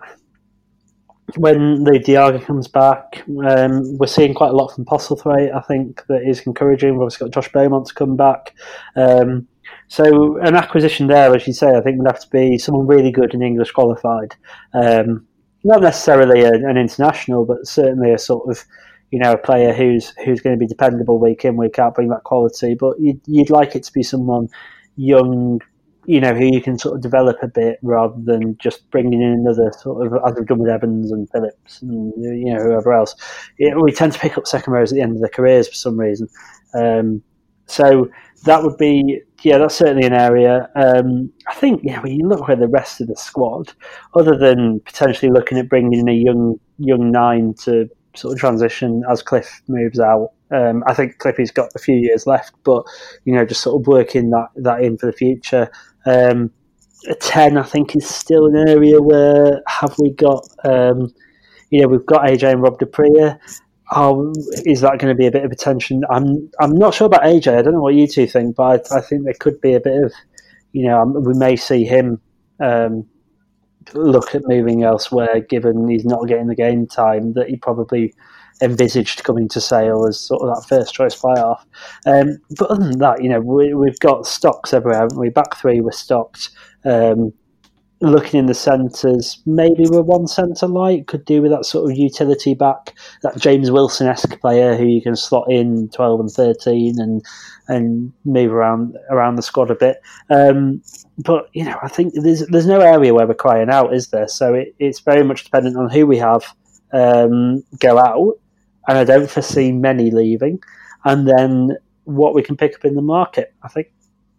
when Lee Diaga comes back, um, we're seeing quite a lot from Postlethwaite. I think that is encouraging. We've obviously got Josh Beaumont to come back, um, so an acquisition there, as you say, I think would have to be someone really good and English qualified. Um, not necessarily a, an international, but certainly a sort of, you know, a player who's who's going to be dependable week in, week out, bring that quality. But you'd, you'd like it to be someone young, you know, who you can sort of develop a bit, rather than just bringing in another sort of, as we've done with Evans and Phillips and, you know, whoever else. It, we tend to pick up second rows at the end of their careers for some reason. Um, so that would be, yeah, that's certainly an area. Um, I think, yeah, when you look at the rest of the squad, other than potentially looking at bringing in a young young nine to sort of transition as Cliff moves out, Um, I think Clippy's got a few years left, but, you know, just sort of working that, that in for the future. Um, a ten, I think, is still an area where have we got, um, you know, we've got A J and Rob Dupree. Oh, is that going to be a bit of a tension? I'm I'm not sure about A J. I don't know what you two think, but I, I think there could be a bit of, you know, we may see him um, look at moving elsewhere, given he's not getting the game time that he probably envisaged coming to Sale as sort of that first choice fly-off. Um, but other than that, you know, we, we've got stocks everywhere, haven't we? Back three were stocked. Um, looking in the centres, maybe we're one centre light, could do with that sort of utility back, that James Wilson-esque player who you can slot in twelve and thirteen and and move around around the squad a bit. Um, but, you know, I think there's there's no area where we're crying out, is there? So it, it's very much dependent on who we have um, go out, and I don't foresee many leaving, and then what we can pick up in the market, I think.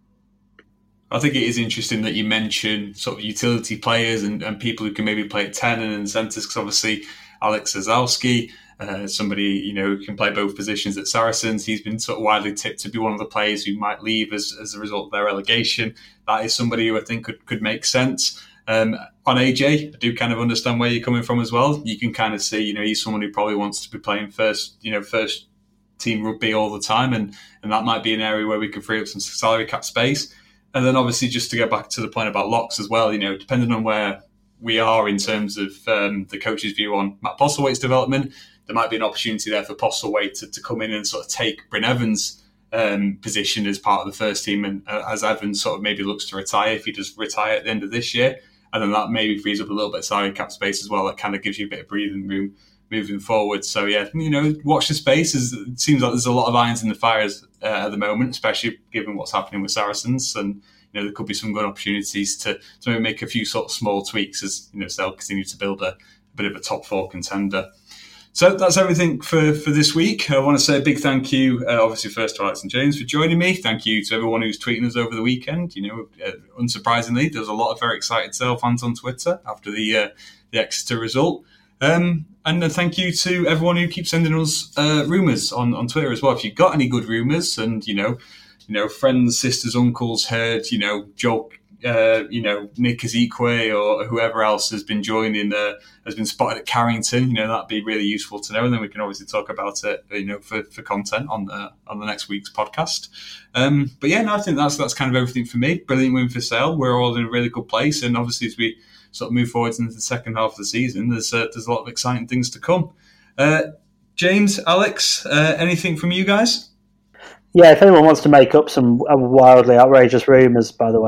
I think it is interesting that you mention sort of utility players and, and people who can maybe play at ten and in centres, because obviously Alex Zazowski, uh, somebody, you know, who can play both positions at Saracens, he's been sort of widely tipped to be one of the players who might leave as, as a result of their relegation. That is somebody who I think could, could make sense. Um, on A J, I do kind of understand where you're coming from as well. You can kind of see, you know, he's someone who probably wants to be playing first, you know, first team rugby all the time, and, and that might be an area where we can free up some salary cap space. And then obviously, just to get back to the point about locks as well, you know, depending on where we are in terms of um, the coach's view on Matt Postlethwaite's development, there might be an opportunity there for Postlethwaite to, to come in and sort of take Bryn Evans' um, position as part of the first team, and uh, as Evans sort of maybe looks to retire, if he does retire at the end of this year, and then that maybe frees up a little bit of salary cap space as well. That kind of gives you a bit of breathing room moving forward. So yeah, you know, watch the space. It seems like there's a lot of irons in the fires uh, at the moment, especially given what's happening with Saracens, and you know, there could be some good opportunities to to maybe make a few sort of small tweaks as, you know, Sale continue to build a, a bit of a top four contender. So that's everything for, for this week. I want to say a big thank you, uh, obviously, first to Alex and James for joining me. Thank you to everyone who's tweeting us over the weekend. You know, uh, unsurprisingly, there was a lot of very excited Sale fans on Twitter after the uh, the Exeter result. Um, and uh, thank you to everyone who keeps sending us uh, rumours on, on Twitter as well. If you've got any good rumours, and, you know, you know, friends, sisters, uncles heard, you know, Joe, uh, you know, Nick Ezekwe or whoever else has been joining, uh, has been spotted at Carrington, you know, that'd be really useful to know. And then we can obviously talk about it, you know, for, for content on the, on the next week's podcast. Um, but yeah, no, I think that's, that's kind of everything for me. Brilliant win for Sale. We're all in a really good place. And obviously, as we sort of move forward into the second half of the season, there's, uh, there's a lot of exciting things to come. Uh, James, Alex, uh, anything from you guys? Yeah, if anyone wants to make up some wildly outrageous rumours, by the way,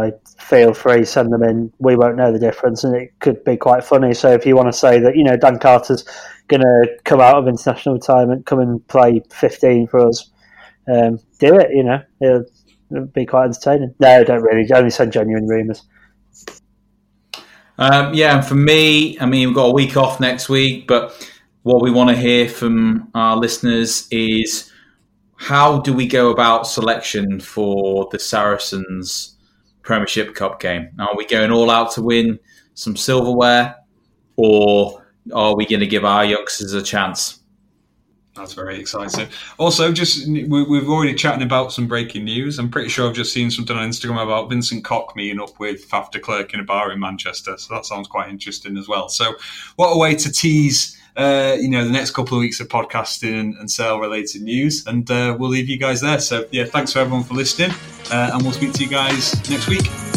feel free, send them in. We won't know the difference, and it could be quite funny. So if you want to say that, you know, Dan Carter's going to come out of international retirement, come and play fifteen for us, um, do it, you know. It'll, it'll be quite entertaining. No, don't really. Only send genuine rumours. Um, yeah, and for me, I mean, we've got a week off next week, but what we want to hear from our listeners is, how do we go about selection for the Saracens Premiership Cup game? Are we going all out to win some silverware, or are we going to give our youngsters a chance? That's very exciting. Also, just we've already chatting about some breaking news. I'm pretty sure I've just seen something on Instagram about Vincent Koch meeting up with Faf de Klerk in a bar in Manchester. So that sounds quite interesting as well. So what a way to tease, uh, you know, the next couple of weeks of podcasting and sale-related news. And uh, we'll leave you guys there. So, yeah, thanks for everyone for listening. Uh, and we'll speak to you guys next week.